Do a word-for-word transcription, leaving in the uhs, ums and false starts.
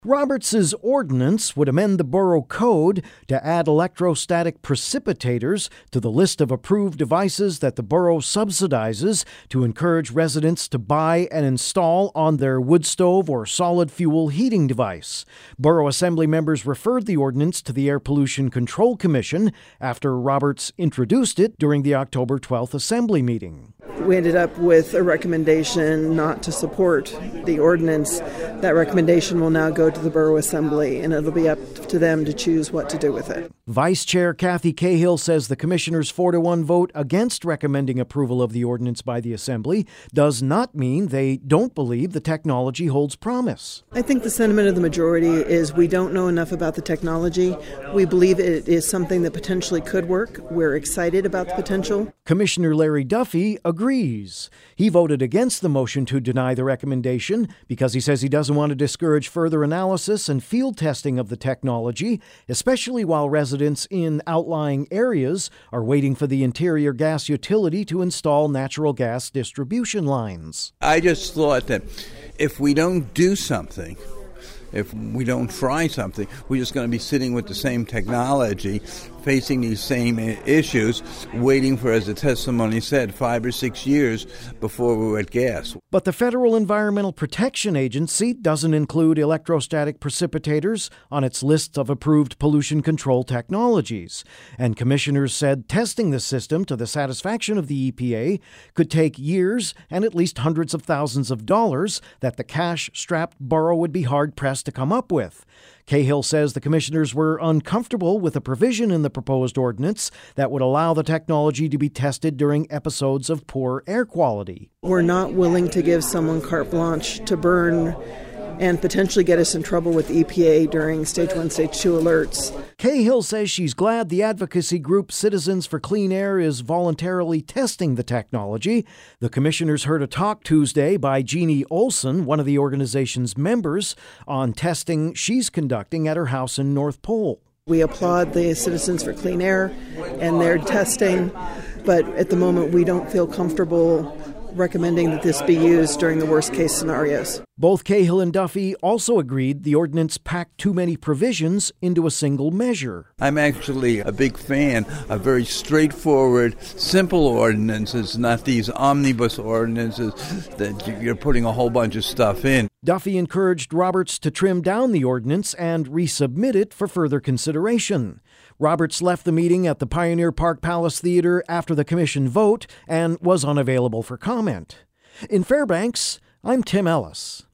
Roberts' ordinance would amend the borough code to add electrostatic precipitators to the list of approved devices that the borough subsidizes to encourage residents to buy and install on their wood stove or solid fuel heating device. Borough Assembly members referred the ordinance to the Air Pollution Control Commission after Roberts introduced it during the October twelfth Assembly meeting. We ended up with a recommendation not to support the ordinance. That recommendation will now go to the Borough Assembly, and it'll be up to them to choose what to do with it. Vice Chair Kathy Cahill says the commissioner's four to one vote against recommending approval of the ordinance by the Assembly does not mean they don't believe the technology holds promise. I think the sentiment of the majority is we don't know enough about the technology. We believe it is something that potentially could work. We're excited about the potential. Commissioner Larry Duffy agrees. He voted against the motion to deny the recommendation because he says he doesn't want to discourage further analysis and field testing of the technology, especially while residents in outlying areas are waiting for the Interior Gas Utility to install natural gas distribution lines. I just thought that if we don't do something, if we don't try something, we're just going to be sitting with the same technology, facing these same issues, waiting for, as the testimony said, five or six years before we're at gas. But the Federal Environmental Protection Agency doesn't include electrostatic precipitators on its list of approved pollution control technologies. And commissioners said testing the system to the satisfaction of the E P A could take years and at least hundreds of thousands of dollars that the cash-strapped borough would be hard-pressed to come up with. Cahill says the commissioners were uncomfortable with a provision in the proposed ordinance that would allow the technology to be tested during episodes of poor air quality. We're not willing to give someone carte blanche to burn and potentially get us in trouble with the E P A during stage one, stage two alerts. Cahill says she's glad the advocacy group Citizens for Clean Air is voluntarily testing the technology. The commissioners heard a talk Tuesday by Jeannie Olson, one of the organization's members, on testing she's conducting at her house in North Pole. We applaud the Citizens for Clean Air and their testing, but at the moment we don't feel comfortable recommending that this be used during the worst-case scenarios. Both Cahill and Duffy also agreed the ordinance packed too many provisions into a single measure. I'm actually a big fan of very straightforward, simple ordinances, not these omnibus ordinances that you're putting a whole bunch of stuff in. Duffy encouraged Roberts to trim down the ordinance and resubmit it for further consideration. Roberts left the meeting at the Pioneer Park Palace Theater after the commission vote and was unavailable for comment. In Fairbanks, I'm Tim Ellis.